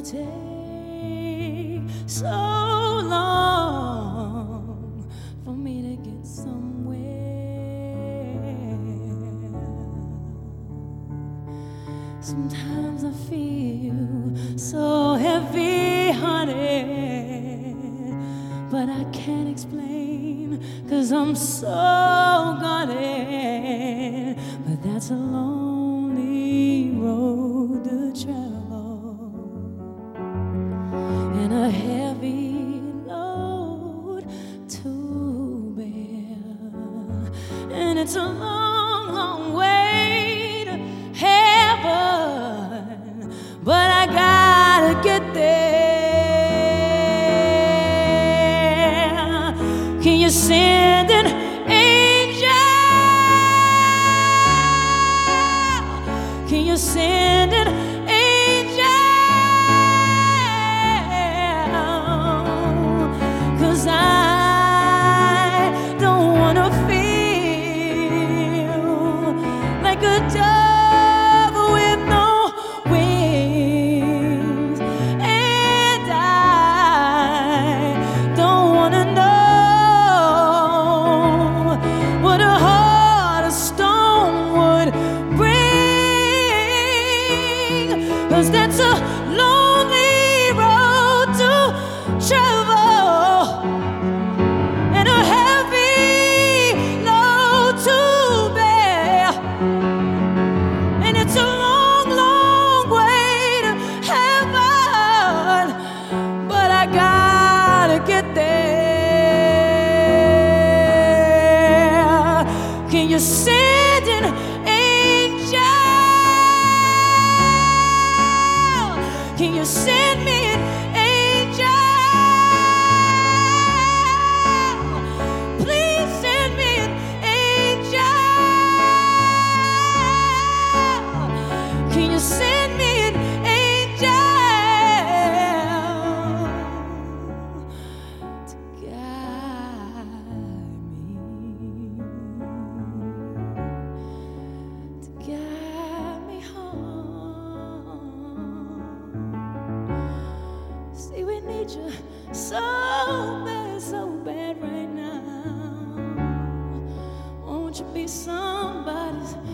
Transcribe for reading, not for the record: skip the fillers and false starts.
take so long for me to get somewhere? Sometimes I feel so heavy-hearted, but I can't explain, 'cause I'm so guarded. But that's a lonely road to travel, and a heavy load to bear. And it's a long, long way to heaven, but I gotta get there. Can you send an angel? Can you send an angel? 'Cause I don't wanna feel like a dove with no wings, and I don't wanna know what a heart of stone would bring. 'Cause that's a lonely road to travel, and a heavy load to bear. And it's a long, long way to heaven, but I gotta get there. Can you send an angel? Can you send me an angel? Please send me an angel. Can you send me an angel to guide me, to guide me home? See, we need you so bad right now. Won't you be somebody's